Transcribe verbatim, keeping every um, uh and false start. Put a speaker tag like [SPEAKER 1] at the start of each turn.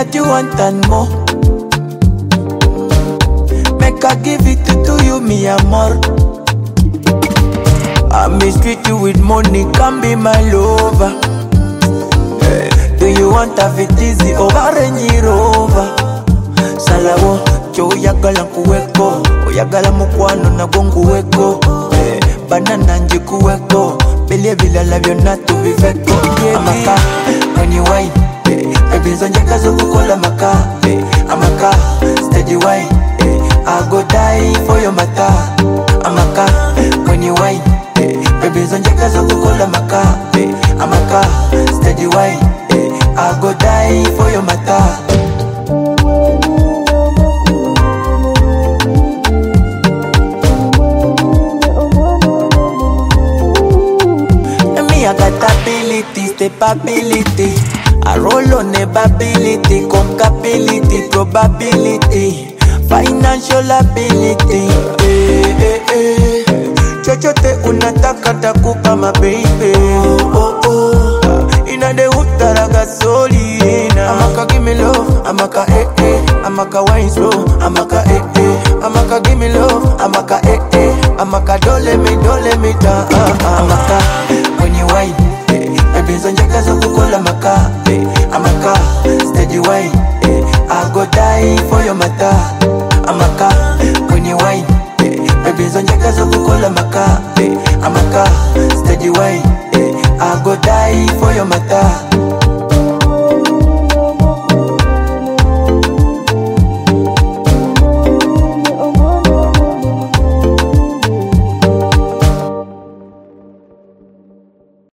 [SPEAKER 1] that you want and more. Make I give it to, to you, mi amor. I may treat you with money, can be my lover. Hey, do you want to have it easy or Range Rover? Salawo, cho yagala kuweko, oyagala mukwano na gongu weko. Hey, banana nje kuweko, believe bila labio na to viveko. Amaka, when you wine, hey, baby zonjeka zongu kola maka. Hey, amaka, steady wine, hey, I go die for your mata. Amaka, when you wine, hey, baby zonjeka zongu kola maka. Hey, amaka, steady wine, hey, I go die for your mata. I got ability, stability. I roll on ability, compatibility, probability, financial ability. Eh, eh, eh. Chochote unataka takupa my baby. Oh, oh. Ina de utaraga solina. Amaka give me love, amaka eh eh. Amaka wine slow, amaka eh eh. Amaka give me love, amaka eh eh. Amaka dole me, dole me da. Amaka when you wine,